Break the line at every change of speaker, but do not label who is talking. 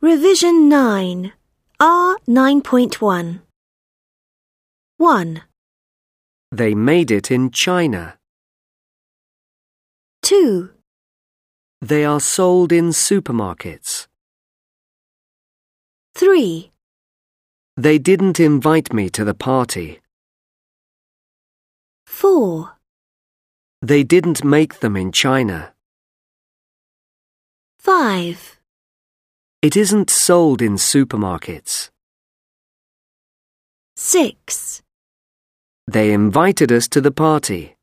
Revision 9, R 9.1. 1,
They made it in China.
2,
They are sold in supermarkets.
3,
They didn't invite me to the party.
4,
They didn't make them in China.
5,
It isn't sold in supermarkets.
6.
They invited us to the party.